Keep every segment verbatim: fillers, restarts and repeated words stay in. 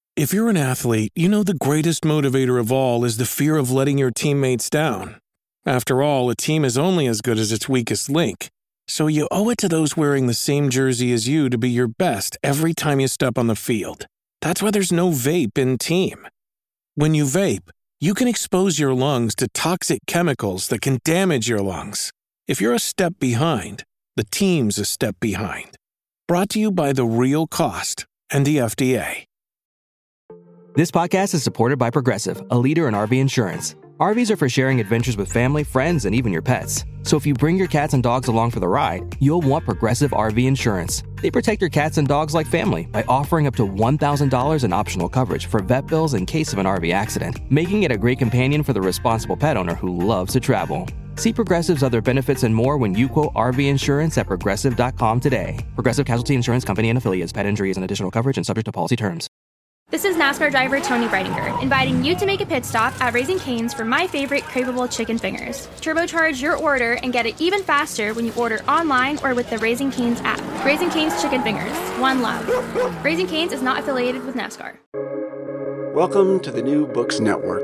If you're an athlete, you know the greatest motivator of all is the fear of letting your teammates down. After all, a team is only as good as its weakest link. So you owe it to those wearing the same jersey as you to be your best every time you step on the field. That's why there's no vape in team. When you vape, you can expose your lungs to toxic chemicals that can damage your lungs. If you're a step behind, the team's a step behind. Brought to you by The Real Cost and the F D A. This podcast is supported by Progressive, a leader in R V insurance. R Vs are for sharing adventures with family, friends, and even your pets. So if you bring your cats and dogs along for the ride, you'll want Progressive R V insurance. They protect your cats and dogs like family by offering up to one thousand dollars in optional coverage for vet bills in case of an R V accident, making it a great companion for the responsible pet owner who loves to travel. See Progressive's other benefits and more when you quote R V insurance at progressive dot com today. Progressive Casualty Insurance Company and Affiliates. Pet injuries and additional coverage and subject to policy terms. This is NASCAR driver Tony Breidinger, inviting you to make a pit stop at Raising Cane's for my favorite craveable chicken fingers. Turbocharge your order and get it even faster when you order online or with the Raising Cane's app. Raising Cane's Chicken Fingers. One love. Raising Cane's is not affiliated with NASCAR. Welcome to the New Books Network.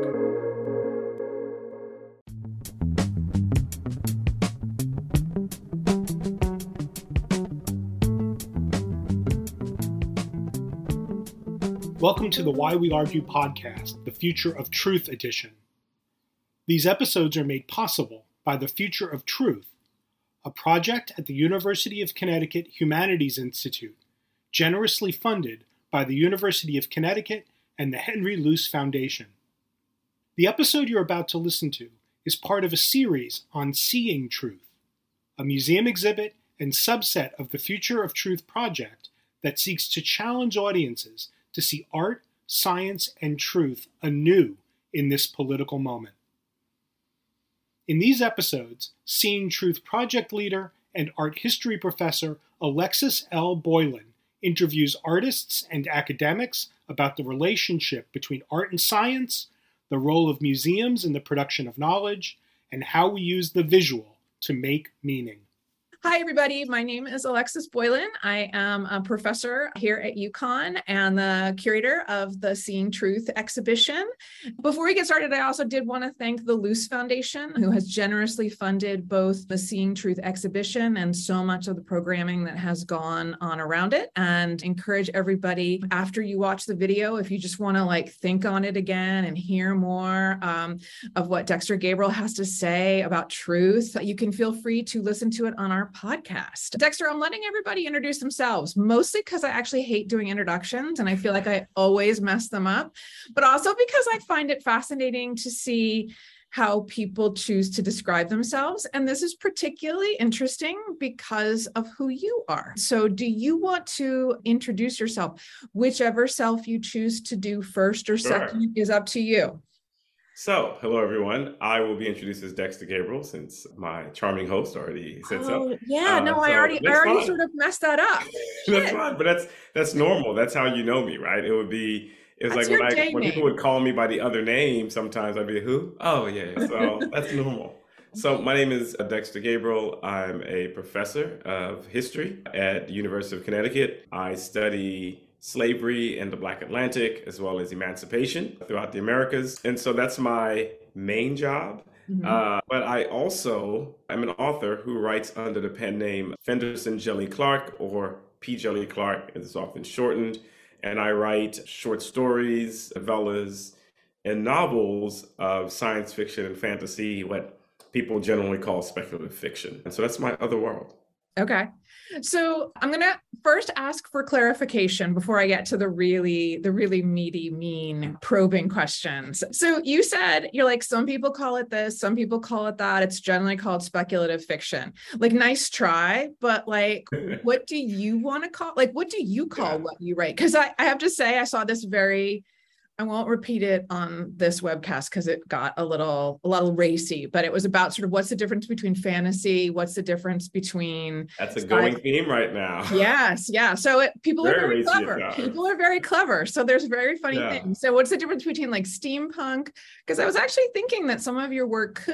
Welcome to the Why We Argue podcast, the Future of Truth edition. These episodes are made possible by the Future of Truth, a project at the University of Connecticut Humanities Institute, generously funded by the University of Connecticut and the Henry Luce Foundation. The episode you're about to listen to is part of a series on Seeing Truth, a museum exhibit and subset of the Future of Truth project that seeks to challenge audiences to see art, science, and truth anew in this political moment. In these episodes, Seeing Truth project leader and art history professor Alexis L. Boylan interviews artists and academics about the relationship between art and science, the role of museums in the production of knowledge, and how we use the visual to make meaning. Hi, everybody. My name is Alexis Boylan. I am a professor here at UConn and the curator of the Seeing Truth exhibition. Before we get started, I also did want to thank the Luce Foundation, who has generously funded both the Seeing Truth exhibition and so much of the programming that has gone on around it, and encourage everybody, after you watch the video, if you just want to like think on it again and hear more um, of what Dexter Gabriel has to say about truth, you can feel free to listen to it on our podcast. Dexter, I'm letting everybody introduce themselves, mostly because I actually hate doing introductions and I feel like I always mess them up, but also because I find it fascinating to see how people choose to describe themselves. And this is particularly interesting because of who you are. So do you want to introduce yourself? Whichever self you choose to do first or Sure. second is up to you. So, hello everyone. I will be introduced as Dexter Gabriel since my charming host already said so. Oh, yeah, Uh, no, so I already, I that's already fine. sort of messed that up. That's Shit. fine, but that's that's normal. That's how you know me, right? It would be it was That's like when your I day when name. people would call me by the other name, sometimes I'd be who? Oh yeah. yeah. So that's normal. So my name is Dexter Gabriel. I'm a professor of history at the University of Connecticut. I study slavery in the Black Atlantic, as well as emancipation throughout the Americas. And so that's my main job. Mhm. Uh, but I also am an author who writes under the pen name Fenderson Jelly Clark, or P. Jelly Clark, as it's often shortened. And I write short stories, novellas, and novels of science fiction and fantasy, what people generally call speculative fiction. And so that's my other world. Okay. So I'm going to first ask for clarification before I get to the really, the really meaty, mean, probing questions. So you said, you're like, some people call it this, some people call it that. It's generally called speculative fiction. Like, nice try, but like, what do you want to call, like, what do you call Yeah. what you write? Because I, I have to say, I saw this very, I won't repeat it on this webcast because it got a little, a little racy, but it was about sort of what's the difference between fantasy, what's the difference between That's a going theme right now. Yes, yeah. So it, people Very are very racy clever. about it. People are very clever. So there's very funny Yeah. things. So what's the difference between like steampunk? Because I was actually thinking that some of your work could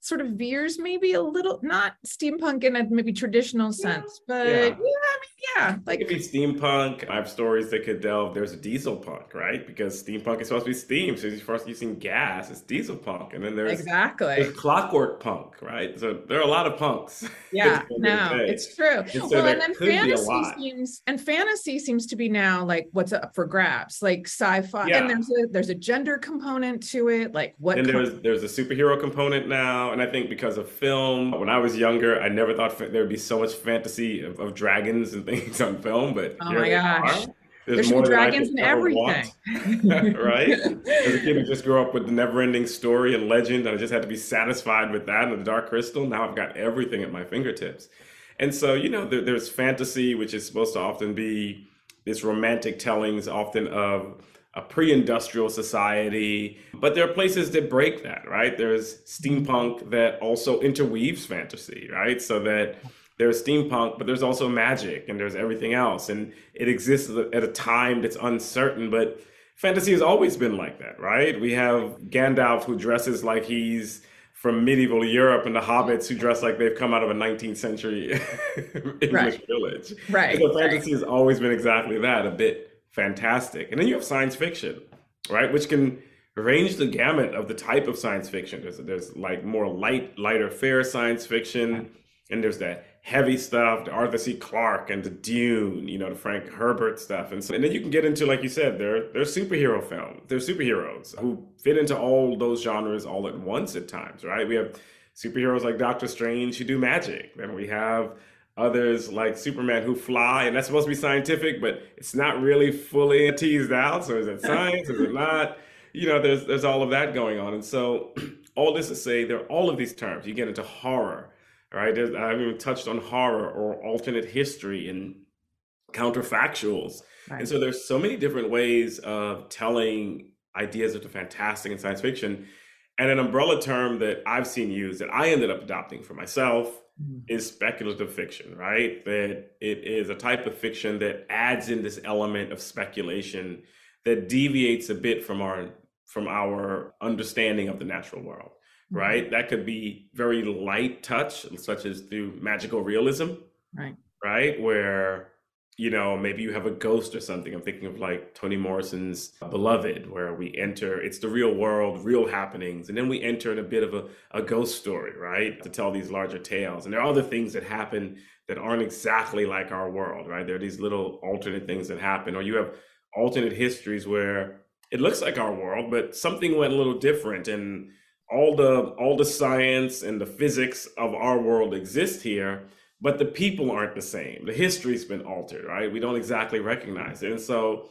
sort of veers maybe a little, not steampunk in a maybe traditional sense, yeah, but yeah. yeah, I mean, yeah. Like it could be steampunk. I have stories that could delve. There's a diesel punk, right? Because steampunk is supposed to be steam. So you're first using gas, it's diesel punk. And then there's, exactly. there's clockwork punk, right? So there are a lot of punks. Yeah, no, it's true. And so well, and then could be a fantasy lot. seems, and fantasy seems to be now like what's up for grabs, like sci-fi. Yeah. And there's a, there's a gender component to it. Like what? And com- there's, there's a superhero component now. And I think because of film, when I was younger, I never thought fa- there would be so much fantasy of, of dragons and things on film, but oh my gosh. Are. There's, There's more dragons in everything. Right? As a kid who just grew up with the never-ending story and legend, and I just had to be satisfied with that and the Dark Crystal. Now I've got everything at my fingertips. And so, you know, there, there's fantasy, which is supposed to often be this romantic tellings, often of a pre-industrial society. But there are places that break that, right? There's steampunk that also interweaves fantasy, right? So that there's steampunk, but there's also magic and there's everything else. And it exists at a time that's uncertain, but fantasy has always been like that, right? We have Gandalf who dresses like he's from medieval Europe and the hobbits who dress like they've come out of a nineteenth century English right. village. Right. So fantasy right. has always been exactly that, a bit fantastic. And then you have science fiction, right? Which can range the gamut of the type of science fiction. There's, there's like more light, lighter, fair science fiction. And there's that heavy stuff, the Arthur C. Clarke and the Dune, you know, the Frank Herbert stuff. And so, and then you can get into, like you said, there, there's superhero films. There's superheroes who fit into all those genres all at once at times, right? We have superheroes like Doctor Strange who do magic. Then we have others like Superman who fly, and that's supposed to be scientific, but it's not really fully teased out. So is it science? Is it not? You know, there's there's all of that going on. And so all this to say, there are all of these terms. You get into horror. Right, There's, I haven't even touched on horror or alternate history and counterfactuals. Right. And so there's so many different ways of telling ideas of the fantastic and science fiction. And an umbrella term that I've seen used that I ended up adopting for myself mm-hmm. is speculative fiction, right? That it is a type of fiction that adds in this element of speculation that deviates a bit from our from our understanding of the natural world. Right? That could be very light touch, such as through magical realism. Right. Right? Where, you know, maybe you have a ghost or something. I'm thinking of like Toni Morrison's Beloved, where we enter, it's the real world, real happenings. And then we enter in a bit of a, a ghost story, right? To tell these larger tales. And there are other things that happen that aren't exactly like our world, right? There are these little alternate things that happen. Or you have alternate histories where it looks like our world, but something went a little different. And all the all the science and the physics of our world exist here, but the people aren't the same. The history's been altered, right? We don't exactly recognize it. And so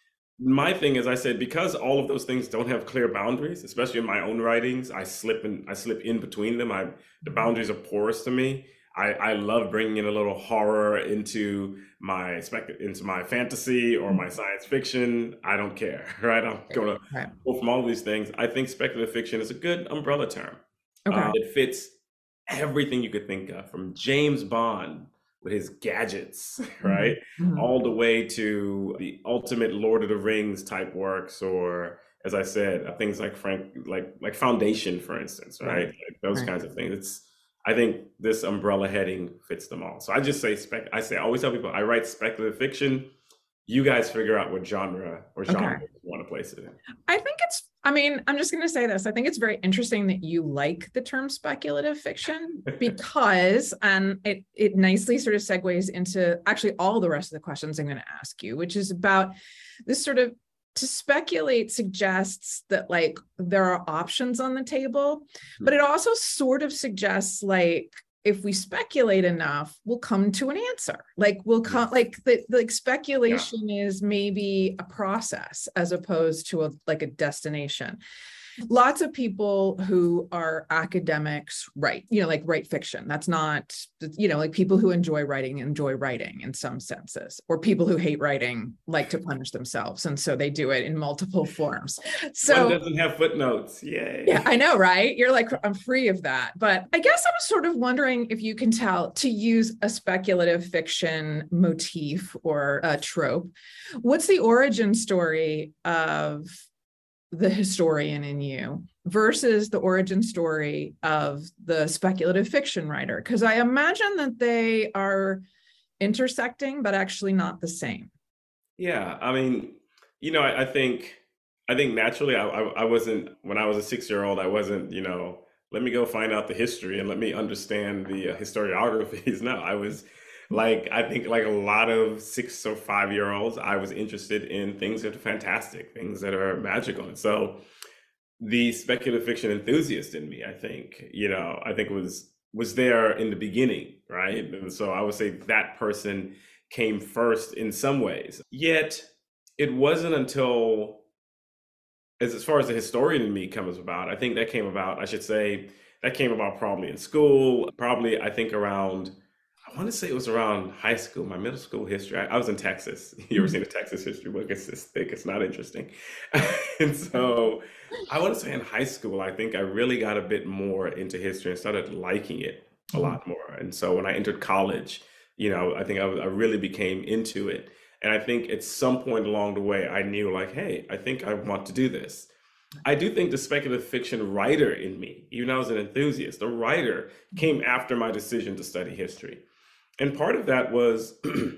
my thing is, I said, because all of those things don't have clear boundaries, especially in my own writings, I slip in, I slip in between them. I, the boundaries are porous to me. I, I love bringing in a little horror into my spec into my fantasy or my science fiction. I don't care, right? I'm going to go from all these things. I think speculative fiction is a good umbrella term. Okay. Uh, it fits everything you could think of, from James Bond with his gadgets, right? Mm-hmm. All the way to the ultimate Lord of the Rings type works, or as I said, things like Frank, like like Foundation, for instance, right? right. Like those right. kinds of things. It's I think this umbrella heading fits them all. So I just say, spec. I say, I always tell people, I write speculative fiction. You guys figure out what genre or genre okay. you want to place it in. I think it's, I mean, I'm just going to say this. I think it's very interesting that you like the term speculative fiction because, and it, it nicely sort of segues into actually all the rest of the questions I'm going to ask you, which is about this sort of, to speculate suggests that like there are options on the table, but it also sort of suggests like if we speculate enough, we'll come to an answer. Like we'll come like the like speculation yeah. is maybe a process as opposed to a like a destination. Lots of people who are academics write, you know, like write fiction. That's not, you know, like people who enjoy writing, enjoy writing in some senses, or people who hate writing like to punish themselves. And so they do it in multiple forms. So one doesn't have footnotes. Yay. Yeah, I know, right? You're like, I'm free of that. But I guess I was sort of wondering if you can tell, to use a speculative fiction motif or a trope, what's the origin story of the historian in you versus the origin story of the speculative fiction writer? Because I imagine that they are intersecting, but actually not the same. Yeah, I mean, you know, I, I think, I think naturally, I, I, I wasn't, when I was a six-year-old, I wasn't, you know, let me go find out the history and let me understand the uh, historiographies. No, I was like, I think like a lot of six or five-year-olds, I was interested in things that are fantastic, things that are magical. And so the speculative fiction enthusiast in me, I think, you know, I think was was there in the beginning, right? And so I would say that person came first in some ways. Yet it wasn't until, as, as far as the historian in me comes about, I think that came about, I should say, that came about probably in school, probably I think around, I want to say it was around high school, my middle school history. I, I was in Texas. You ever seen a Texas history book? It's this thick, it's not interesting. And so I want to say in high school, I think I really got a bit more into history and started liking it a lot more. And so when I entered college, you know, I think I, I really became into it. And I think at some point along the way, I knew like, hey, I think I want to do this. I do think the speculative fiction writer in me, even though I was an enthusiast, the writer came after my decision to study history. And part of that was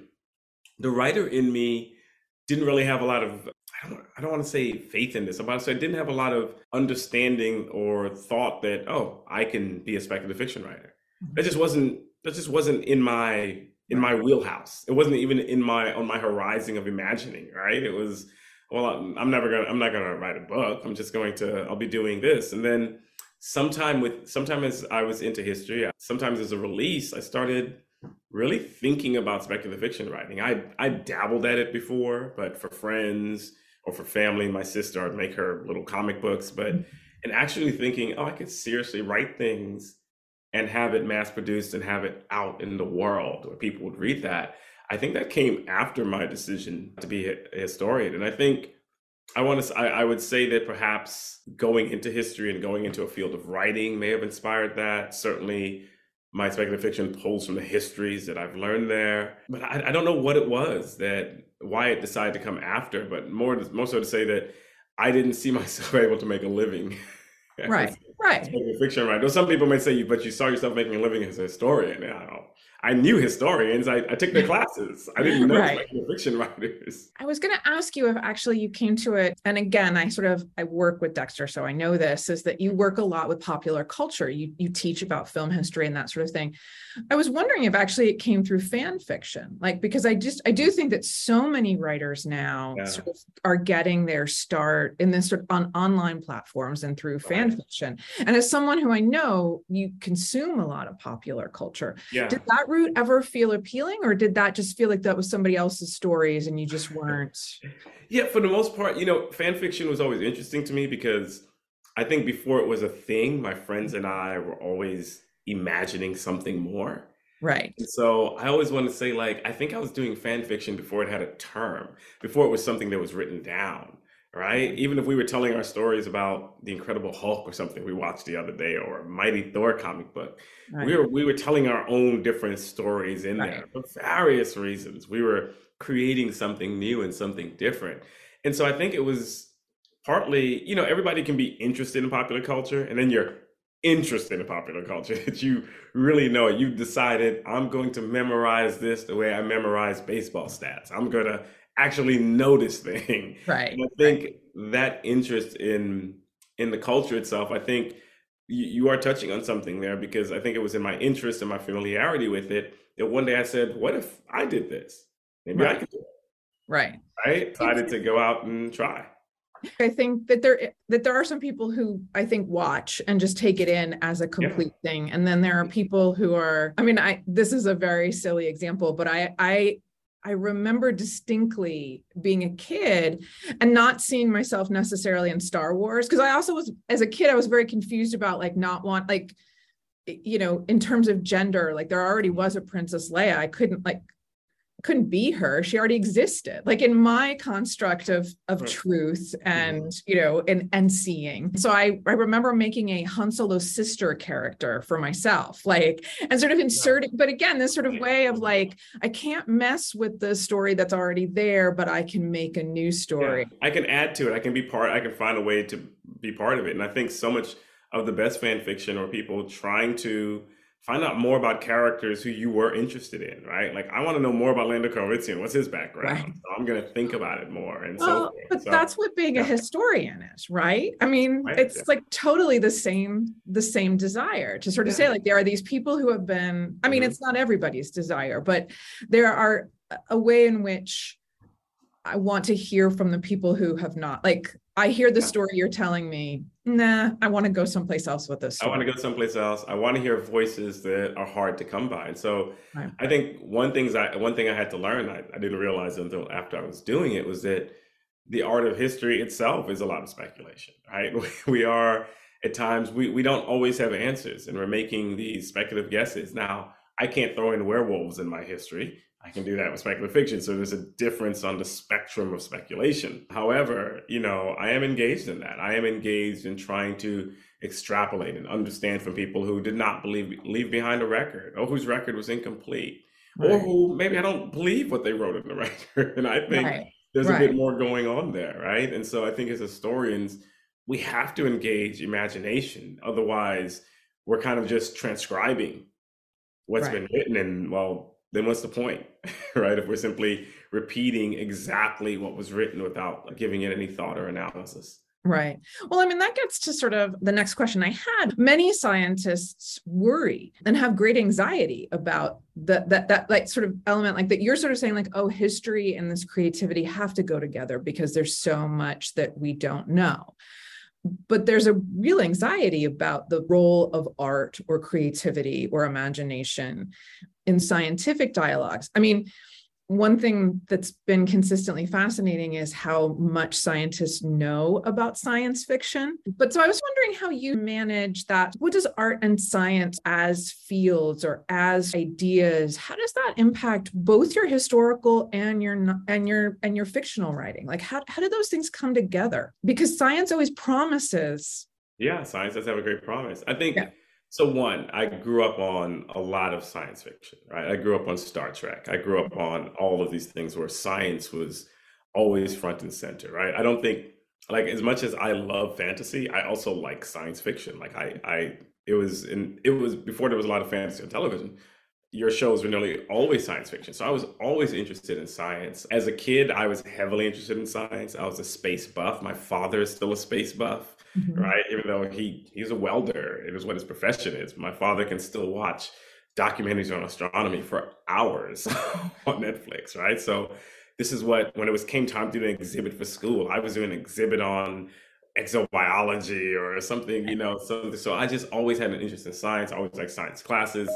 the writer in me didn't really have a lot of, I don't, I don't want to say faith in this, but I say I didn't have a lot of understanding or thought that, oh, I can be a speculative fiction writer. That just wasn't, that just wasn't in my, in my wheelhouse. It wasn't even in my, on my horizon of imagining, right? It was, well, I'm, I'm never gonna, I'm not gonna write a book. I'm just going to, I'll be doing this. And then sometime with, sometime as I was into history, sometimes as a release, I started really thinking about speculative fiction writing. I I dabbled at it before, but for friends or for family, my sister, I'd make her little comic books, but and actually thinking, oh, I could seriously write things and have it mass produced and have it out in the world where people would read that. I think that came after my decision to be a historian. And I think I want to, I, I would say that perhaps going into history and going into a field of writing may have inspired that. Certainly my speculative fiction pulls from the histories that I've learned there, but I, I don't know what it was that, why it decided to come after, but more, more so to say that I didn't see myself able to make a living. Right, right. Speculative fiction, right? Though some people might say, but you saw yourself making a living as a historian. I don't know. I knew historians. I, I took their classes. I didn't know Right. speculative fiction writers. I was going to ask you if actually you came to it. And again, I sort of, I work with Dexter, so I know this, is that you work a lot with popular culture. You, you teach about film history and that sort of thing. I was wondering if actually it came through fan fiction, like, because I just, I do think that so many writers now Yeah. sort of are getting their start in this sort of on online platforms and through fan Right. fiction. And as someone who I know, you consume a lot of popular culture. Yeah. Did that route ever feel appealing, or did that just feel like that was somebody else's stories and you just weren't? Yeah, for the most part, you know, fan fiction was always interesting to me because I think before it was a thing, my friends and I were always imagining something more. Right. And so I always want to say, like, I think I was doing fan fiction before it had a term, before it was something that was written down, right? Even if we were telling our stories about the Incredible Hulk or something we watched the other day, or a Mighty Thor comic book, Right. we were we were telling our own different stories in Right. there for various reasons. We were creating something new and something different. And so I think it was partly, you know, everybody can be interested in popular culture, and then you're interested in popular culture that you really know it. You've decided, I'm going to memorize this the way I memorize baseball stats. I'm going to actually know this thing. Right. And I think that interest in in the culture itself, I think you, you are touching on something there, because I think it was in my interest and my familiarity with it that one day I said, what if I did this? Maybe I Right. could do it. Right. Right? Decided to go out and try. I think that there that there are some people who I think watch and just take it in as a complete thing. And then there are people who are, I mean, I this is a very silly example, but I I I remember distinctly being a kid and not seeing myself necessarily in Star Wars. Because I also was, as a kid, I was very confused about like not want, like, you know, in terms of gender, like there already was a Princess Leia. I couldn't like, couldn't be her. She already existed, like in my construct of of Right. truth and, Mm-hmm. you know, and and seeing. So I I remember making a Han Solo's sister character for myself, like, and sort of inserting, but again, this sort of way of like, I can't mess with the story that's already there, but I can make a new story. Yeah. I can add to it. I can be part, I can find a way to be part of it. And I think so much of the best fan fiction or people trying to find out more about characters who you were interested in, right? Like, I want to know more about Lando Calrissian. What's his background? Right. So I'm going to think about it more and so Well, forth. but So, that's what being a yeah. historian is, right? I mean, Right, it's yeah. like totally the same, the same desire to sort of Yeah. say, like, there are these people who have been, I mean, Mhm. it's not everybody's desire, but there are a way in which I want to hear from the people who have not, like, I hear the Yeah. story you're telling me, nah, I want to go someplace else with this I want story. to go someplace else. I want to hear voices that are hard to come by. And so Right. I think one things I one thing I had to learn, I, I didn't realize until after I was doing it, was that the art of history itself is a lot of speculation, right? We are at times we we don't always have answers, and we're making these speculative guesses. Now, I can't throw in werewolves in my history. I can do that with speculative fiction. So there's a difference on the spectrum of speculation. However, you know, I am engaged in that. I am engaged in trying to extrapolate and understand from people who did not believe leave behind a record, or whose record was incomplete, or Right. who maybe I don't believe what they wrote in the record. And I think Right. there's a Right. bit more going on there, right? And so I think as historians, we have to engage imagination. Otherwise, we're kind of just transcribing what's Right. been written, and well, then what's the point, right? If we're simply repeating exactly what was written without giving it any thought or analysis. Right. Well, I mean, that gets to sort of the next question I had. Many scientists worry and have great anxiety about that, that, that like sort of element, like that you're sort of saying, like, oh, history and this creativity have to go together because there's so much that we don't know. But there's a real anxiety about the role of art or creativity or imagination in scientific dialogues. I mean, one thing that's been consistently fascinating is how much scientists know about science fiction. But so I was wondering how you manage that. What does art and science as fields or as ideas, how does that impact both your historical and your and your and your fictional writing? Like, how, how do those things come together? Because science always promises. Yeah, science does have a great promise. I think, Yeah. so one, I grew up on a lot of science fiction, right? I grew up on Star Trek. I grew up on all of these things where science was always front and center, right? I don't think, like, as much as I love fantasy, I also like science fiction. Like, I, I, it was in, it was before there was a lot of fantasy on television. Your shows were nearly always science fiction. So I was always interested in science. As a kid, I was heavily interested in science. I was a space buff. My father is still a space buff, Mhm. right? Even though he he's a welder, it is what his profession is. My father can still watch documentaries on astronomy for hours on Netflix, right? So this is what, when it was came time to do an exhibit for school, I was doing an exhibit on exobiology or something, you know, so, so I just always had an interest in science. I always liked science classes.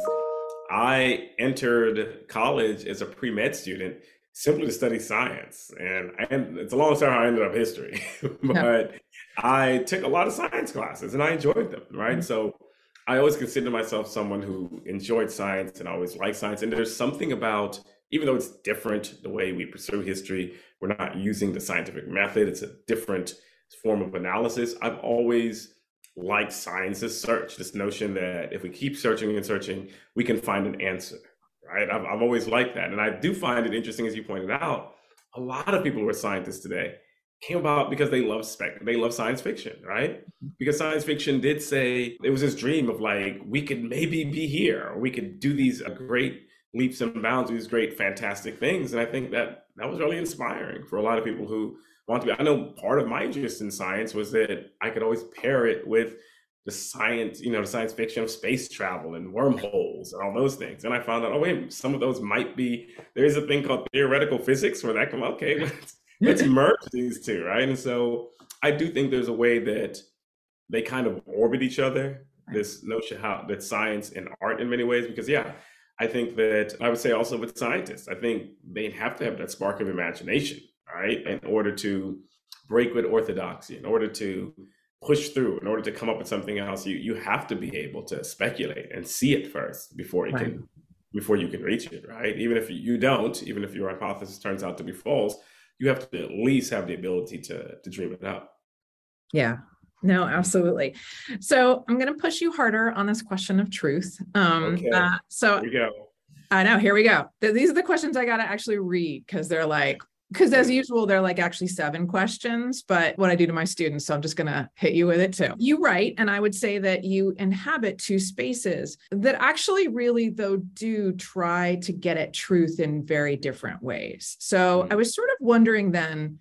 I entered college as a pre-med student simply to study science. And, I, it's a long story how I ended up history, but Yeah. I took a lot of science classes and I enjoyed them, right? Mm-hmm. So I always consider myself someone who enjoyed science and always liked science. And there's something about, even though it's different, the way we pursue history, we're not using the scientific method, it's a different form of analysis. I've always liked science's search, this notion that if we keep searching and searching, we can find an answer, right? I've, I've always liked that. And I do find it interesting, as you pointed out, a lot of people who are scientists today came about because they love spec, they love science fiction, right? Because science fiction did say, it was this dream of like, we could maybe be here, or we could do these great leaps and bounds, these great, fantastic things. And I think that that was really inspiring for a lot of people who want to be. I know part of my interest in science was that I could always pair it with the science, you know, the science fiction of space travel and wormholes and all those things. And I found out, oh, wait, some of those might be, there is a thing called theoretical physics where that come, okay, let's, let's merge these two, right? And so I do think there's a way that they kind of orbit each other, this notion how that science and art in many ways, because yeah, I think that I would say also with scientists, I think they have to have that spark of imagination, right? In order to break with orthodoxy, in order to push through, in order to come up with something else, you you have to be able to speculate and see it first before you Right. can before you can reach it, right? Even if you don't, even if your hypothesis turns out to be false, you have to at least have the ability to, to dream it up. Yeah, no, absolutely. So I'm going to push you harder on this question of truth. Um, okay, uh, so here we go. I know, here we go. These are the questions I got to actually read because they're like, because as usual, they're like actually seven questions, but what I do to my students, so I'm just going to hit you with it too. You write, and I would say that you inhabit two spaces that actually really, though, do try to get at truth in very different ways. So I was sort of wondering then,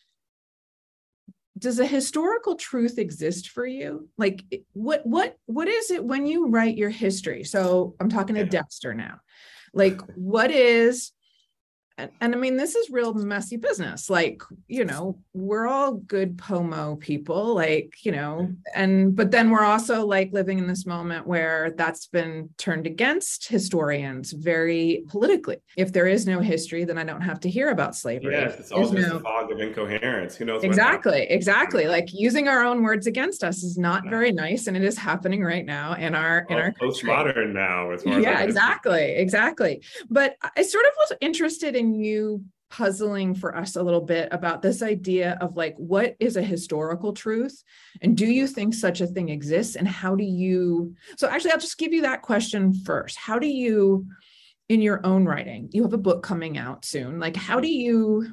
does a historical truth exist for you? Like what, what, what is it when you write your history? So I'm talking to Dexter now. Like what is, and, and I mean, this is real messy business. Like, you know, we're all good P O M O people, like, you know, and, but then we're also like living in this moment where that's been turned against historians very politically. If there is no history, then I don't have to hear about slavery. Yes, it's all just no... a fog of incoherence. Who knows? Exactly, exactly. Like using our own words against us is not very nice. And it is happening right now in our, in well, our postmodern now. As far yeah, as exactly, exactly. But I sort of was interested in you puzzling for us a little bit about this idea of like, what is a historical truth? And do you think such a thing exists? And how do you, so actually, I'll just give you that question first. How do you, in your own writing, you have a book coming out soon, like how do you,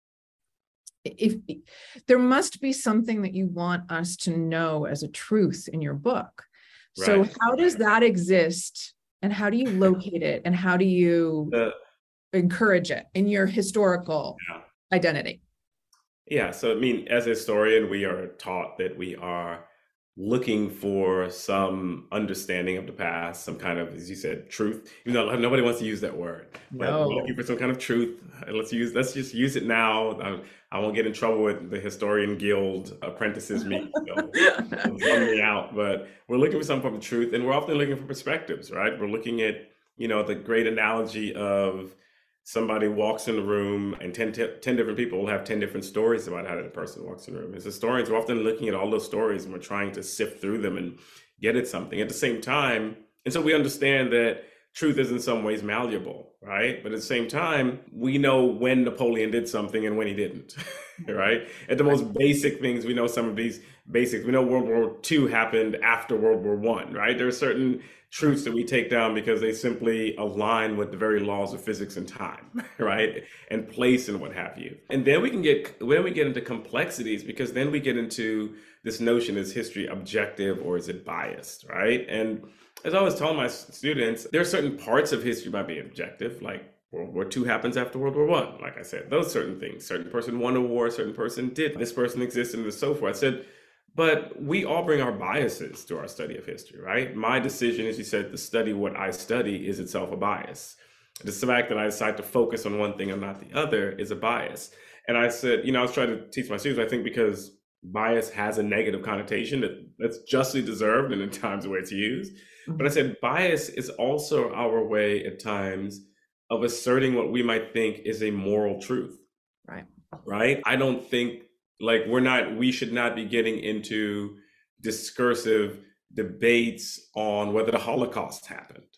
if there must be something that you want us to know as a truth in your book. Right. So how does that exist? And how do you locate it? And how do you uh, encourage it in your historical yeah. identity? Yeah. So, I mean, as a historian, we are taught that we are looking for some understanding of the past, some kind of, as you said, truth, even though nobody wants to use that word, but no. We're looking for some kind of truth. Let's use, let's just use it now. I, I won't get in trouble with the historian guild apprentices me, you know, run me out, but we're looking for some form of truth, and we're often looking for perspectives, right? We're looking at, you know, the great analogy of somebody walks in the room and ten, ten different people will have ten different stories about how that person walks in the room. As historians, we're often looking at all those stories and we're trying to sift through them and get at something at the same time. And so we understand that truth is in some ways malleable, right? But at the same time, we know when Napoleon did something and when he didn't, right? At the most basic things, we know some of these basics. We know World War Two happened after World War One, right? There are certain truths that we take down because they simply align with the very laws of physics and time, right? And place and what have you. And then we can get, when we get into complexities, because then we get into this notion, is history objective or is it biased, right? And as I always tell my students, there are certain parts of history might be objective, like World War Two happens after World War One. Like I said, those certain things, certain person won a war, a certain person did, this person existed and so forth. I said, but we all bring our biases to our study of history, right? My decision, as you said, to study what I study is itself a bias. The fact that I decide to focus on one thing and not the other is a bias. And I said, you know, I was trying to teach my students, I think because bias has a negative connotation that, that's justly deserved and in times where it's used. Mm-hmm. But I said, bias is also our way at times of asserting what we might think is a moral truth. Right. Right? I don't think Like we're not, we should not be getting into discursive debates on whether the Holocaust happened,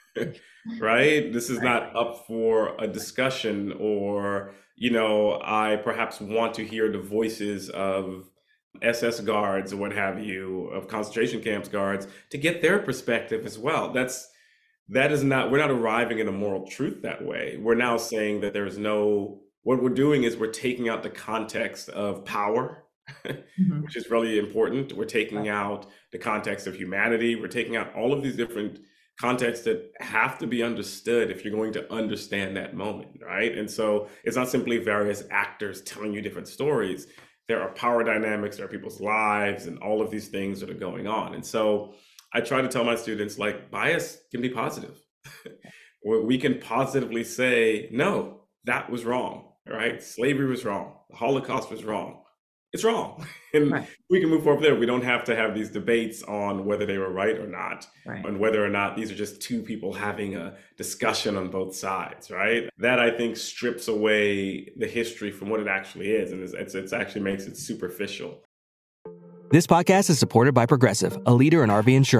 right? This is not up for a discussion, or, you know, I perhaps want to hear the voices of S S guards or what have you, of concentration camps guards, to get their perspective as well. That's, that is not, we're not arriving at a moral truth that way. We're now saying that there's no, what we're doing is we're taking out the context of power, mm-hmm. which is really important. We're taking out the context of humanity. We're taking out all of these different contexts that have to be understood if you're going to understand that moment, right? And so it's not simply various actors telling you different stories. There are power dynamics, there are people's lives, and all of these things that are going on. And so I try to tell my students, like, bias can be positive. We can positively say, no, that was wrong. Right? Slavery was wrong. The Holocaust was wrong. It's wrong. And right. we can move forward there. We don't have to have these debates on whether they were right or not, right. and whether or not these are just two people having a discussion on both sides, right? That, I think, strips away the history from what it actually is. And it's, it's, it's actually makes it superficial. This podcast is supported by Progressive, a leader in R V insurance.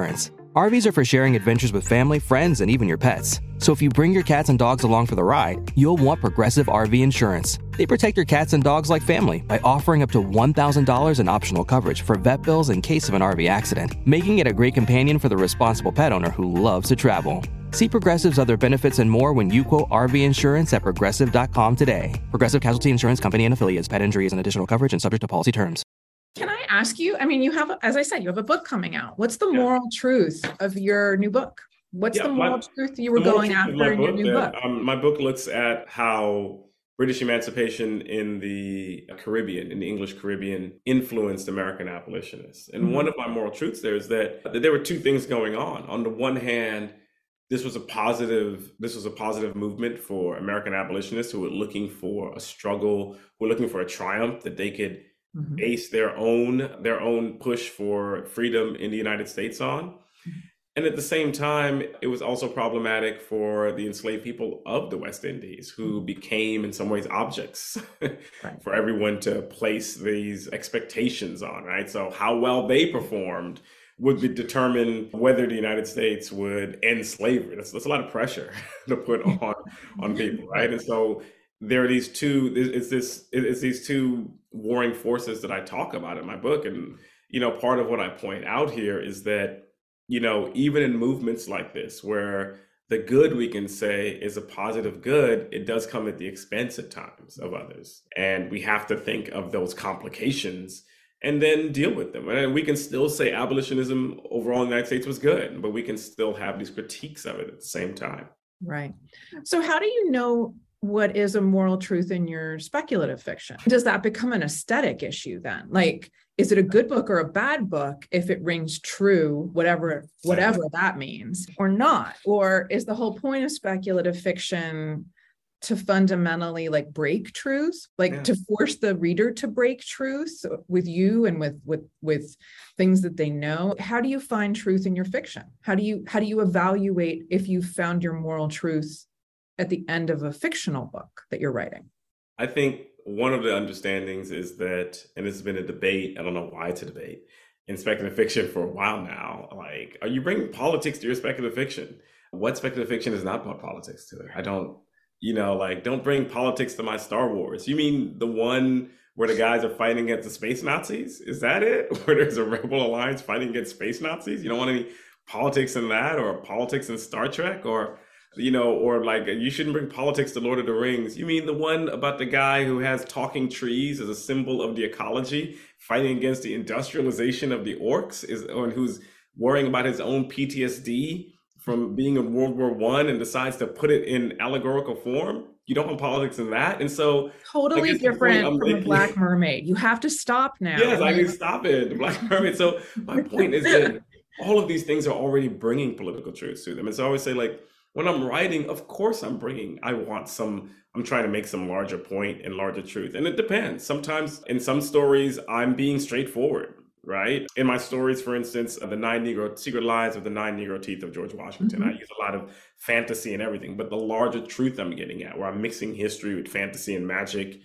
R Vs are for sharing adventures with family, friends, and even your pets. So if you bring your cats and dogs along for the ride, you'll want Progressive R V Insurance. They protect your cats and dogs like family by offering up to one thousand dollars in optional coverage for vet bills in case of an R V accident, making it a great companion for the responsible pet owner who loves to travel. See Progressive's other benefits and more when you quote R V insurance at progressive dot com today. Progressive Casualty Insurance Company and Affiliates. Pet injuries and additional coverage and subject to policy terms. Can I ask you, I mean, you have, as I said, you have a book coming out. What's the moral yeah. truth of your new book? What's yeah, the moral my, truth you were going after in your new that, book? Um, my book looks at how British emancipation in the Caribbean, in the English Caribbean, influenced American abolitionists. And mm-hmm. one of my moral truths there is that, that there were two things going on. On the one hand, This was a positive. This was a positive movement for American abolitionists who were looking for a struggle, who were looking for a triumph that they could mm-hmm. base their own their own push for freedom in the United States on. Mm-hmm. And at the same time, it was also problematic for the enslaved people of the West Indies, who became, in some ways, objects right. for everyone to place these expectations on. Right. So how well they performed would be determine whether the United States would end slavery. That's, that's a lot of pressure to put on on people, right? And so there are these two. It's this. It's these two warring forces that I talk about in my book. And you know, part of what I point out here is that you know, even in movements like this, where the good we can say is a positive good, it does come at the expense at times of others, and we have to think of those complications and then deal with them. And we can still say abolitionism overall in the United States was good, but we can still have these critiques of it at the same time. Right. So how do you know what is a moral truth in your speculative fiction? Does that become an aesthetic issue then? Like, is it a good book or a bad book if it rings true, whatever, whatever that means, or not? Or is the whole point of speculative fiction to fundamentally like break truth, like yeah. to force the reader to break truth with you and with with with things that they know? How do you find truth in your fiction? How do you how do you evaluate if you found your moral truth at the end of a fictional book that you're writing? I think one of the understandings is that, and this has been a debate, I don't know why it's a debate, in speculative fiction for a while now, like, are you bringing politics to your speculative fiction? What speculative fiction is not about politics to it? I don't You know, like, don't bring politics to my Star Wars. You mean the one where the guys are fighting against the space Nazis? Is that it? Where there's a rebel alliance fighting against space Nazis? You don't want any politics in that, or politics in Star Trek, or, you know, or like, you shouldn't bring politics to Lord of the Rings. You mean the one about the guy who has talking trees as a symbol of the ecology, fighting against the industrialization of the orcs, is, or who's worrying about his own P T S D from being in World War One and decides to put it in allegorical form? You don't want politics in that. And so totally different from making, the Black Mermaid. You have to stop now. Yes, I can stop it. The Black Mermaid. So my point is that all of these things are already bringing political truths to them. And so I always say, like, when I'm writing, of course I'm bringing, I want some, I'm trying to make some larger point and larger truth. And it depends. Sometimes in some stories, I'm being straightforward. Right? In my stories, for instance, the nine Negro Secret Lives of the Nine Negro Teeth of George Washington, mm-hmm. I use a lot of fantasy and everything, but the larger truth I'm getting at, where I'm mixing history with fantasy and magic,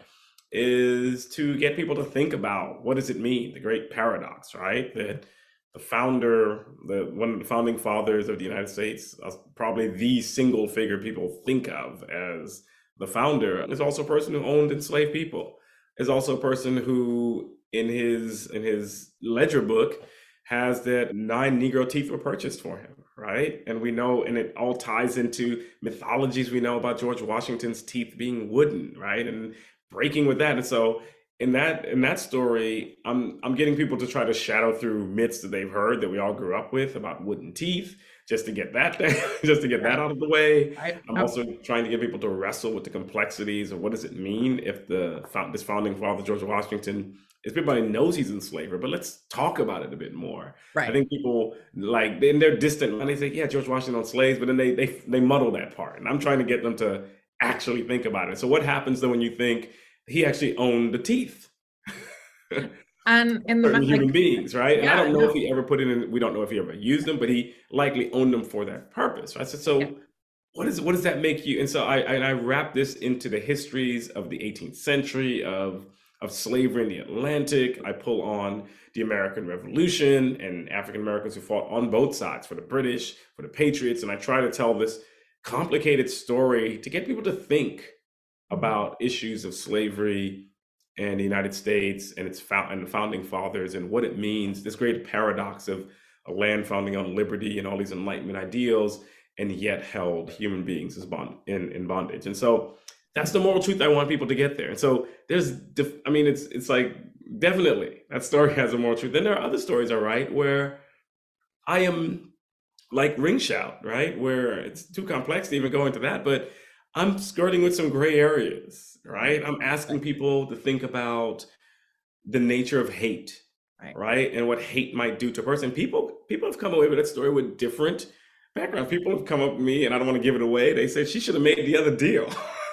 is to get people to think about, what does it mean? The great paradox, right? That the founder, the one of the founding fathers of the United States, uh, probably the single figure people think of as the founder, is also a person who owned enslaved people, is also a person who in his in his ledger book has that nine Negro teeth were purchased for him, right? And we know, and it all ties into mythologies we know about George Washington's teeth being wooden, right? And breaking with that. And so in that in that story, I'm I'm getting people to try to shadow through myths that they've heard that we all grew up with about wooden teeth, just to get that just to get that out of the way. I, I'm also trying to get people to wrestle with the complexities of what does it mean if the this founding father George Washington, everybody knows he's in slavery, but let's talk about it a bit more. Right. I think people, like, in their distant mind, they say, yeah, George Washington owned slaves, but then they they they muddle that part. And I'm trying to get them to actually think about it. So what happens then when you think he actually owned the teeth? And in the human like, beings, right? And yeah, I don't know no. if he ever put it in, we don't know if he ever used them, but he likely owned them for that purpose. Right? So, so yeah. what is what does that make you? And so I and I wrap this into the histories of the eighteenth century, of of slavery in the Atlantic. I pull on the American Revolution and African Americans who fought on both sides, for the British, for the Patriots. And I try to tell this complicated story to get people to think about issues of slavery and the United States and its found, and the founding fathers and what it means, this great paradox of a land founding on liberty and all these Enlightenment ideals, and yet held human beings as bond in, in bondage. And so that's the moral truth I want people to get there. And so there's, def- I mean, it's it's like, definitely that story has a moral truth. Then there are other stories, all right, where I am like Ring Shout, right? Where it's too complex to even go into that, but I'm skirting with some gray areas, right? I'm asking people to think about the nature of hate, right? right? And what hate might do to a person. People, people have come away with that story with different backgrounds. People have come up to me, and I don't want to give it away. They said, she should have made the other deal,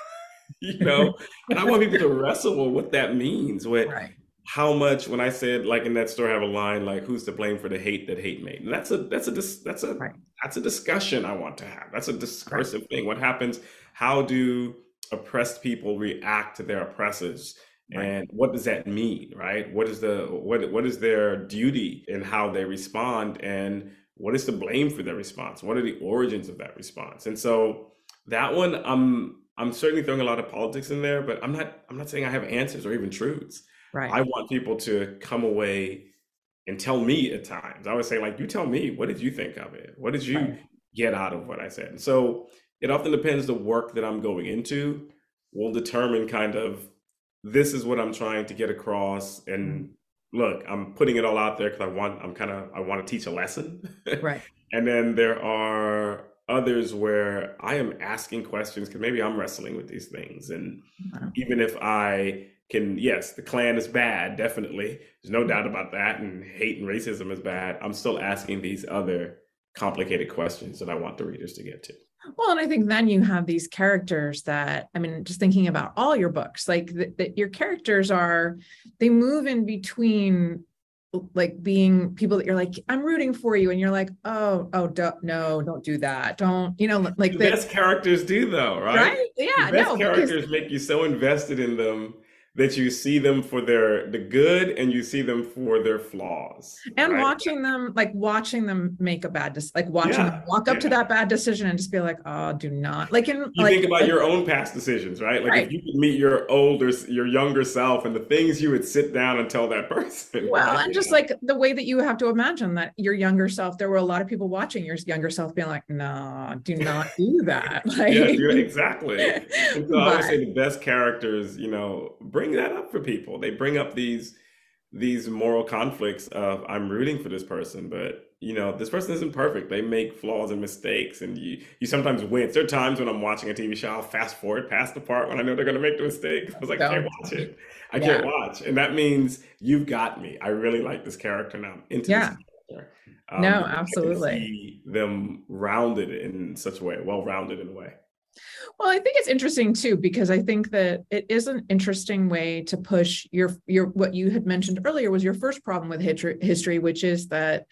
you know? And I want people to wrestle with what that means, with right. how much, when I said, like in that story, I have a line like, who's to blame for the hate that hate made? And that's a, that's a, that's a, right. that's a discussion I want to have. That's a discursive right. thing. What happens? How do oppressed people react to their oppressors? Right. And what does that mean, right? What is the, what, what is their duty in how they respond? And what is to blame for their response? What are the origins of that response? And so that one, I'm, I'm certainly throwing a lot of politics in there, but I'm not, I'm not saying I have answers or even truths. Right. I want people to come away and tell me at times. I would say, like, you tell me, what did you think of it? What did you right. get out of what I said? And so it often depends, the work that I'm going into will determine kind of, this is what I'm trying to get across. And look, I'm putting it all out there because I want, I'm kind of, I want to teach a lesson. Right. And then there are others where I am asking questions because maybe I'm wrestling with these things. And wow. even if I can, yes, the Klan is bad, definitely. There's no doubt about that. And hate and racism is bad. I'm still asking these other complicated questions that I want the readers to get to. Well, and I think then you have these characters that, I mean, just thinking about all your books, like that, that your characters are, they move in between like being people that you're like, I'm rooting for you. And you're like, oh, oh, don't, no, don't do that. Don't, you know, like the the best characters do though, right? Right? Yeah. The best no, characters because, make you so invested in them that you see them for their the good and you see them for their flaws. And right? watching them, like watching them make a bad, de- like watching yeah, them walk up yeah. to that bad decision and just be like, oh, do not. Like in You like, think about like, your own past decisions, right? Like right. if you could meet your older, your younger self and the things you would sit down and tell that person. Well, right? and just like the way that you have to imagine that your younger self, there were a lot of people watching your younger self being like, no, do not do that. Like, yeah, dude, exactly. And so but, I would say the best characters, you know, bring that up for people. They bring up these these moral conflicts of I'm rooting for this person, but you know, this person isn't perfect. They make flaws and mistakes, and you you sometimes win. There are times when I'm watching a T V show, I'll fast forward past the part when I know they're going to make the mistake. I was like, I can't watch it. I yeah. can't watch, and that means you've got me. I really like this character now. I'm into yeah. this character. Um, no, absolutely. I can see them rounded in such a way, well rounded in a way. Well, I think it's interesting too, because I think that it is an interesting way to push your, your, what you had mentioned earlier was your first problem with history, which is that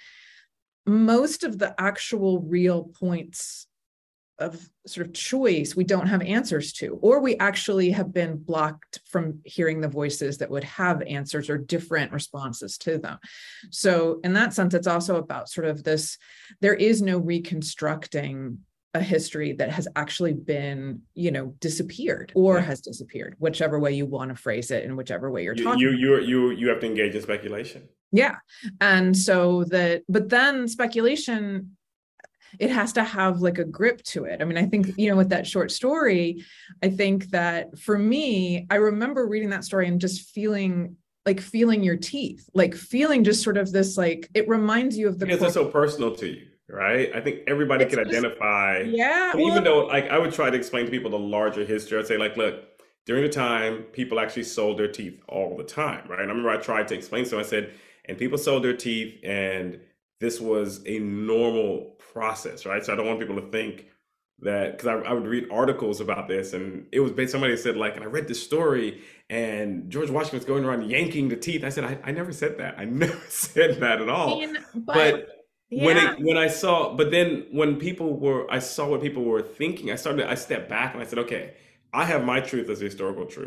most of the actual real points of sort of choice, we don't have answers to, or we actually have been blocked from hearing the voices that would have answers or different responses to them. So in that sense, it's also about sort of this, there is no reconstructing a history that has actually been, you know, disappeared or yeah. has disappeared, whichever way you want to phrase it and whichever way you're you, talking. You, you, you, you have to engage in speculation. Yeah. And so that, but then speculation, it has to have like a grip to it. I mean, I think, you know, with that short story, I think that for me, I remember reading that story and just feeling like feeling your teeth, like feeling just sort of this, like, it reminds you of the- Because it's so personal to you. Right? I think everybody it's can just, identify. Yeah. Well, even though like I would try to explain to people the larger history, I'd say like, look, during the time, people actually sold their teeth all the time, right? And I remember I tried to explain, so I said, and people sold their teeth and this was a normal process, right? So I don't want people to think that, because I, I would read articles about this and it was based, somebody said like, and I read this story and George Washington was going around yanking the teeth. I said, I, I never said that. I never said that at all. I mean, but, but Yeah. When it, when I saw, but then when people were, I saw what people were thinking, I started, I stepped back and I said, okay, I have my truth as a historical truth.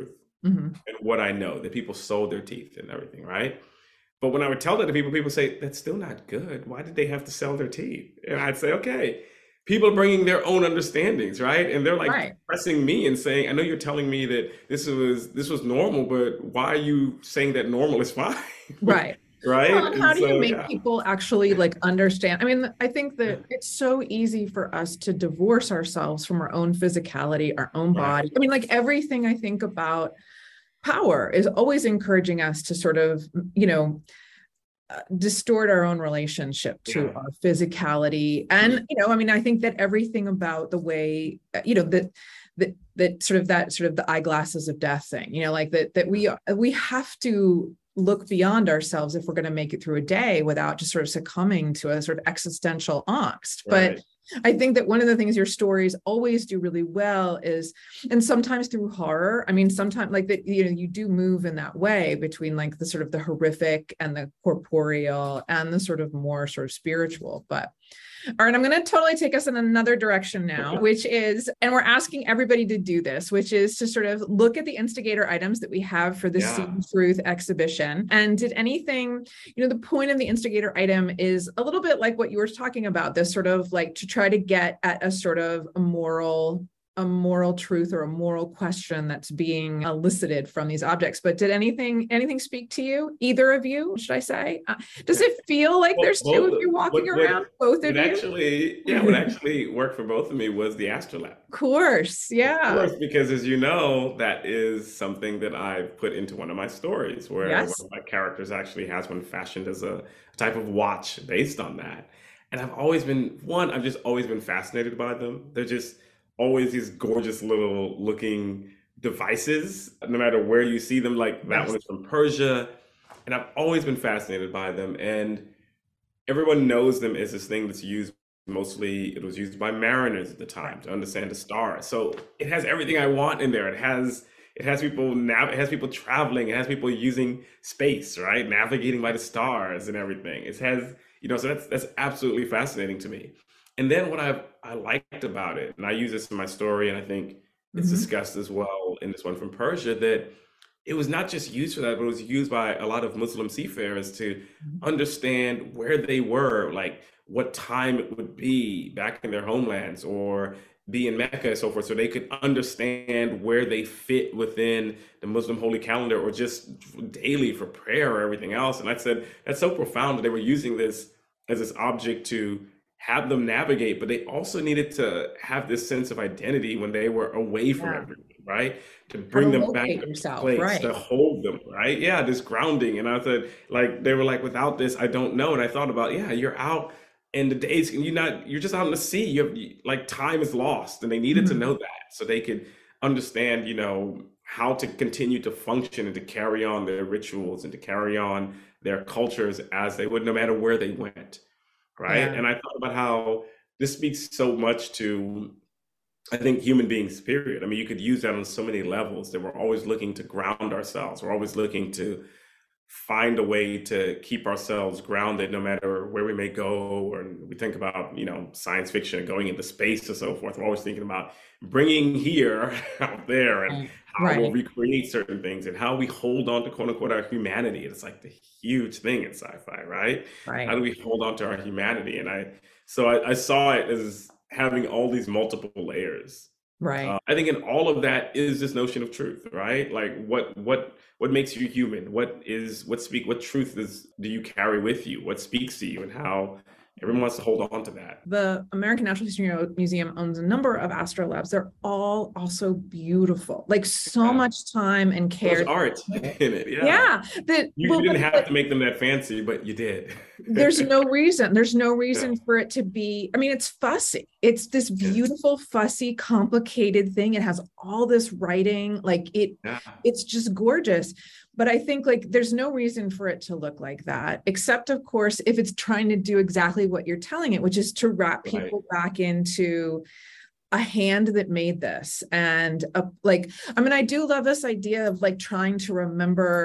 mm-hmm. and what I know, that people sold their teeth and everything, right? But when I would tell that to people, people say, that's still not good. Why did they have to sell their teeth? And I'd say, okay, people are bringing their own understandings, right? And they're like right. pressing me and saying, I know you're telling me that this was this was normal, but why are you saying that normal is fine? Right. Right. Well, and how and do so, you make yeah. people actually like understand? I mean, I think that it's so easy for us to divorce ourselves from our own physicality, our own body. Right. I mean, like everything I think about power is always encouraging us to sort of, you know, uh, distort our own relationship to Yeah. our physicality. And, you know, I mean, I think that everything about the way, you know, that, that, that sort of that sort of the eyeglasses of death thing, you know, like that, that we, we have to look beyond ourselves if we're going to make it through a day without just sort of succumbing to a sort of existential angst. Right. But I think that one of the things your stories always do really well is, and sometimes through horror, I mean, sometimes like that, you know, you do move in that way between like the sort of the horrific and the corporeal and the sort of more sort of spiritual. But all right, I'm going to totally take us in another direction now, which is, and we're asking everybody to do this, which is to sort of look at the instigator items that we have for the Yeah. Seeing Truth exhibition. And did anything, you know, the point of the instigator item is a little bit like what you were talking about, this sort of like to try to get at a sort of a moral a moral truth or a moral question that's being elicited from these objects. But did anything, anything speak to you, either of you, should I say? Uh, does it feel like Well, there's both- two of you walking what- around, what- both of What you? actually, yeah, what actually worked for both of me was the astrolab. Of course, yeah. Of course, because as you know, that is something that I put into one of my stories where Yes. one of my characters actually has one fashioned as a type of watch based on that. And I've always been, one, I've just always been fascinated by them. They're just always these gorgeous little looking devices, no matter where you see them. Like that Yes. one is from Persia. And I've always been fascinated by them. And everyone knows them as this thing that's used mostly, it was used by mariners at the time to understand the stars. So it has everything I want in there. It has it has people now, it has people traveling, it has people using space, right? Navigating by the stars and everything. It has, you know, so that's that's absolutely fascinating to me. And then what I I liked about it, and I use this in my story, and I think it's Mhm. discussed as well in this one from Persia, that it was not just used for that, but it was used by a lot of Muslim seafarers to understand where they were, like what time it would be back in their homelands or be in Mecca and so forth, so they could understand where they fit within the Muslim holy calendar or just daily for prayer or everything else. And I said, that's so profound that they were using this as this object to have them navigate, but they also needed to have this sense of identity when they were away from Yeah. everyone, right? To bring to them back locate to yourself, place, right. to hold them, right? Yeah, this grounding. And I said, like, they were like, without this, I don't know. And I thought about, yeah, you're out and the days, you're not, you're just out in the sea. You have, like, time is lost, and they needed Mhm. to know that so they could understand, you know, how to continue to function and to carry on their rituals and to carry on their cultures as they would, no matter where they went. Right. Yeah. And I thought about how this speaks so much to, I think, human beings, period. I mean, you could use that on so many levels, that we're always looking to ground ourselves. We're always looking to find a way to keep ourselves grounded no matter where we may go. Or we think about, you know, science fiction and going into space and so forth. We're always thinking about bringing here out there and how Right. we'll recreate certain things and how we hold on to, quote unquote, our humanity. It's like the huge thing in sci-fi, right? Right. How do we hold on to our humanity? And I, so I, I saw it as having all these multiple layers. Right. Uh, I think in all of that is this notion of truth, right? Like what, what, what makes you human? What is, what speak, what truth is, do you carry with you? What speaks to you, and how everyone wants to hold on to that. The American Natural History Museum owns a number of astrolabs. They're all also beautiful, like so Yeah. much time and care. There's art in it. Yeah. Yeah. That, You, well, you didn't but- have to make them that fancy, but you did. there's no reason there's no reason for it to be, I mean, it's fussy, it's this beautiful, fussy, complicated thing. It has all this writing, like it Yeah. it's just gorgeous. But I think like there's no reason for it to look like that, except of course if it's trying to do exactly what you're telling it, which is to wrap Right. people back into a hand that made this. And a, like, I mean, I do love this idea of like trying to remember,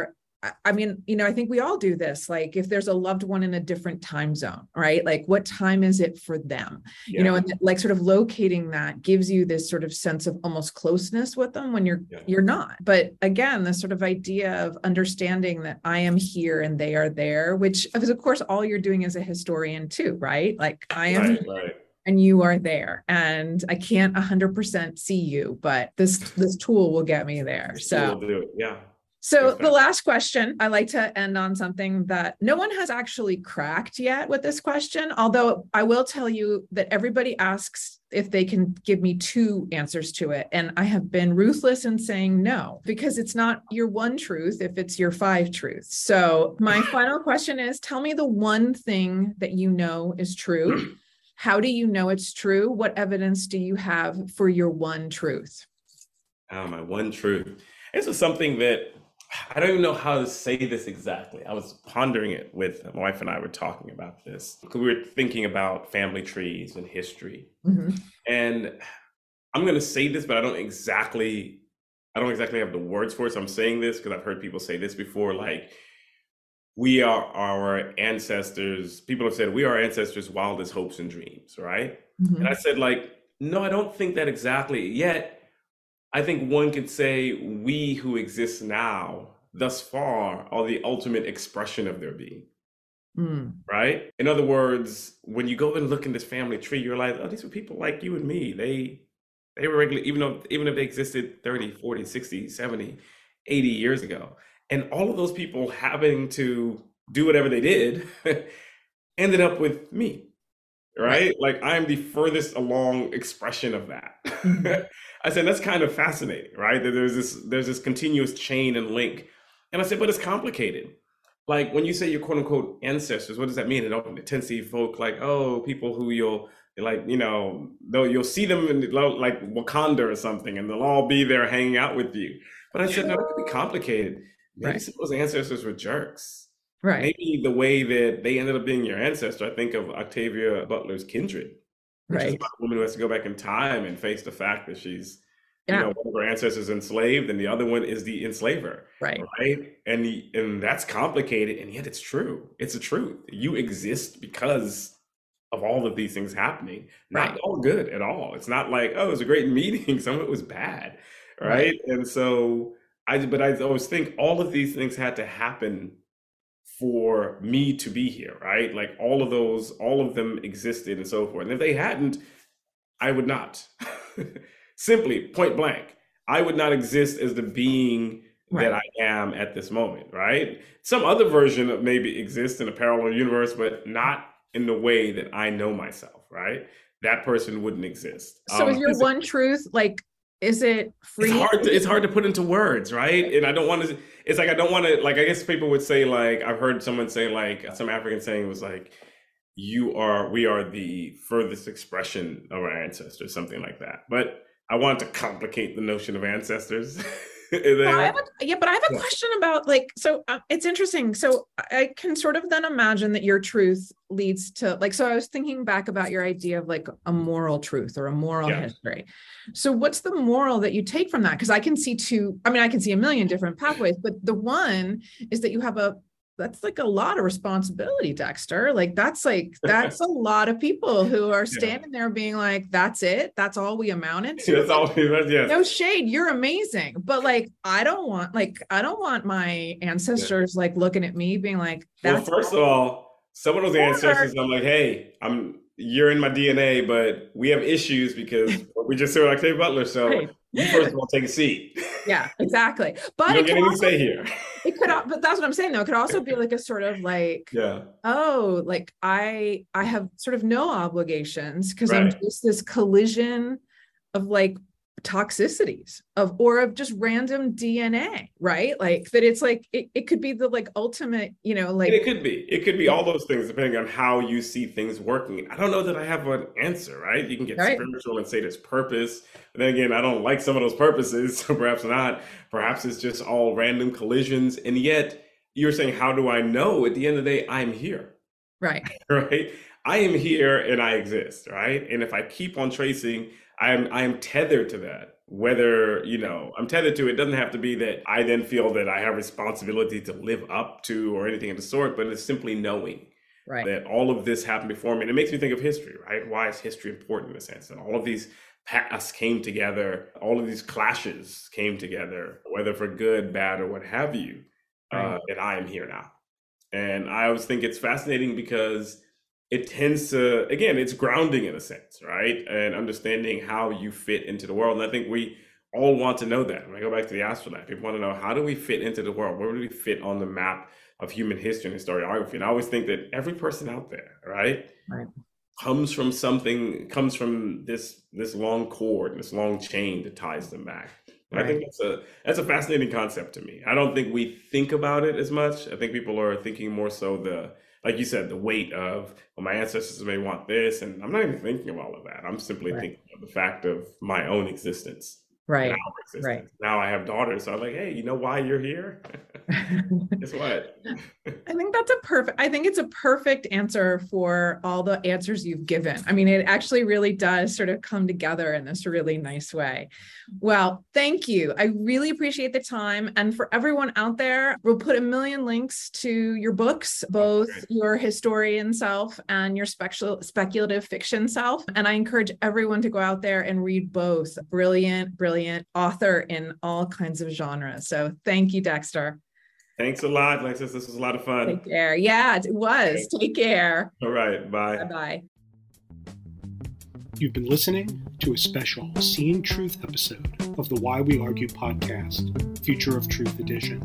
I mean, you know, I think we all do this. Like if there's a loved one in a different time zone, right? Like what time is it for them? Yeah. You know, and like sort of locating that gives you this sort of sense of almost closeness with them when you're, yeah. you're not. But again, the sort of idea of understanding that I am here and they are there, which is of course, all you're doing as a historian too, right? Like I am right, right. and you are there, and I can't a hundred percent see you, but this, this tool will get me there. This so will do it. Yeah. So the last question, I like to end on something that no one has actually cracked yet with this question, although I will tell you that everybody asks if they can give me two answers to it. And I have been ruthless in saying no, because it's not your one truth if it's your five truths. So my final question is, tell me the one thing that you know is true. How do you know it's true? What evidence do you have for your one truth? Oh, my one truth. This is something that I don't even know how to say this exactly. I was pondering it with my wife and I were talking about this because we were thinking about family trees and history. Mm-hmm. And I'm going to say this, but I don't exactly, I don't exactly have the words for it. So I'm saying this because I've heard people say this before, like, we are our ancestors. People have said we are our ancestors' wildest hopes and dreams, right? Mm-hmm. And I said, like, no, I don't think that exactly. Yet, I think one could say we who exist now, thus far, are the ultimate expression of their being, mm. right? In other words, when you go and look in this family tree, you're like, oh, these were people like you and me. They they were regular, even though even if they existed thirty, forty, sixty, seventy, eighty years ago. And all of those people having to do whatever they did ended up with me, right? Like I'm the furthest along expression of that. Mm-hmm. I said, that's kind of fascinating, right? That there's this, there's this continuous chain and link. And I said, but it's complicated. Like when you say your quote unquote ancestors, what does that mean? And it tends to see folk like, oh, people who you'll like, you know, though you'll see them in like Wakanda or something, and they'll all be there hanging out with you. But I said, no, it could be complicated. Maybe right. some of those ancestors were jerks. Right. Maybe the way that they ended up being your ancestor. I think of Octavia Butler's Kindred, which right. is about a woman who has to go back in time and face the fact that she's, yeah. you know, one of her ancestors enslaved, and the other one is the enslaver. Right. Right. And the, and that's complicated, and yet it's true. It's a truth. You exist because of all of these things happening. Not right. all good at all. It's not like, oh, it was a great meeting. Some of it was bad. Right. right. And so I, but I always think all of these things had to happen for me to be here, right? Like all of those, all of them existed and so forth. And if they hadn't, I would not. Simply, point blank, I would not exist as the being right. that I am at this moment, right? Some other version of maybe exists in a parallel universe, but not in the way that I know myself, right? That person wouldn't exist. So um, is your one truth, like, is it free? It's hard to, it's hard to put into words, right? And I don't want to, it's like, I don't want to, like, I guess people would say, like, I've heard someone say, like, some African saying was like, you are, we are the furthest expression of our ancestors, something like that. But I want to complicate the notion of ancestors. Well, I have a, yeah, but I have a yeah. question about like, so uh, it's interesting. So I can sort of then imagine that your truth leads to like, so I was thinking back about your idea of like a moral truth or a moral yeah. history. So what's the moral that you take from that? Because I can see two, I mean, I can see a million different pathways, but the one is that you have a, that's like a lot of responsibility, Dexter. Like that's like, that's a lot of people who are standing yeah. there being like, that's it. That's all we amounted to. That's all. That's, yes. No shade. You're amazing. But like, I don't want, like, I don't want my ancestors yeah. like looking at me being like, that's well, first of all, some of those ancestors, I'm like, hey, I'm, you're in my D N A, but we have issues because we just saw Octavia Butler. So right. you first of all take a seat. Yeah, exactly. But you don't it get anything to say here. It could, but that's what I'm saying though. It could also be like a sort of like, yeah. oh, like I, I have sort of no obligations because right. I'm just this collision of like toxicities of, or of just random D N A, right? Like that it's like, it, it could be the like ultimate, you know, like. And it could be, it could be all those things depending on how you see things working. I don't know that I have an answer, right? You can get right. spiritual and say there's purpose. But then again, I don't like some of those purposes, so perhaps not. Perhaps it's just all random collisions. And yet you're saying, how do I know? At the end of the day, I'm here. Right. Right. I am here and I exist, right? And if I keep on tracing, I'm I am tethered to that. Whether, you know, I'm tethered to it doesn't have to be that I then feel that I have responsibility to live up to or anything of the sort, but it's simply knowing right. that all of this happened before me. And it makes me think of history, right? Why is history important in a sense? And all of these pasts came together, all of these clashes came together, whether for good, bad, or what have you, right. uh, and I am here now. And I always think it's fascinating because it tends to, again, it's grounding in a sense, right? And understanding how you fit into the world. And I think we all want to know that. When I go back to the astronaut, people want to know, how do we fit into the world? Where do we fit on the map of human history and historiography? And I always think that every person out there, right, right. comes from something, comes from this this long cord, this long chain that ties them back. Right. I think that's a that's a fascinating concept to me. I don't think we think about it as much. I think people are thinking more so the, like you said, the weight of, well, my ancestors may want this, and I'm not even thinking of all of that. I'm simply right. thinking of the fact of my own existence. Right. Our existence. Right. Now I have daughters, so I'm like, hey, you know why you're here? Guess what? I think that's a perfect, I think it's a perfect answer for all the answers you've given. I mean, it actually really does sort of come together in this really nice way. Well, thank you. I really appreciate the time. And for everyone out there, we'll put a million links to your books, both okay. your historian self and your specul- speculative fiction self. And I encourage everyone to go out there and read both. Brilliant, brilliant author in all kinds of genres. So thank you, Dexter. Thanks a lot, Alexis. This was a lot of fun. Take care. Yeah, it was. Take care. All right. Bye. Bye-bye. You've been listening to a special Seeing Truth episode of the Why We Argue podcast, Future of Truth edition.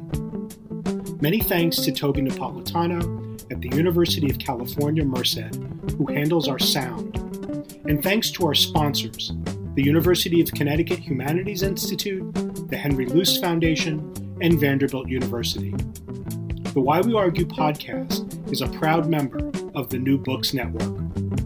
Many thanks to Toby Napolitano at the University of California, Merced, who handles our sound. And thanks to our sponsors, the University of Connecticut Humanities Institute, the Henry Luce Foundation, and Vanderbilt University. The Why We Argue podcast is a proud member of the New Books Network.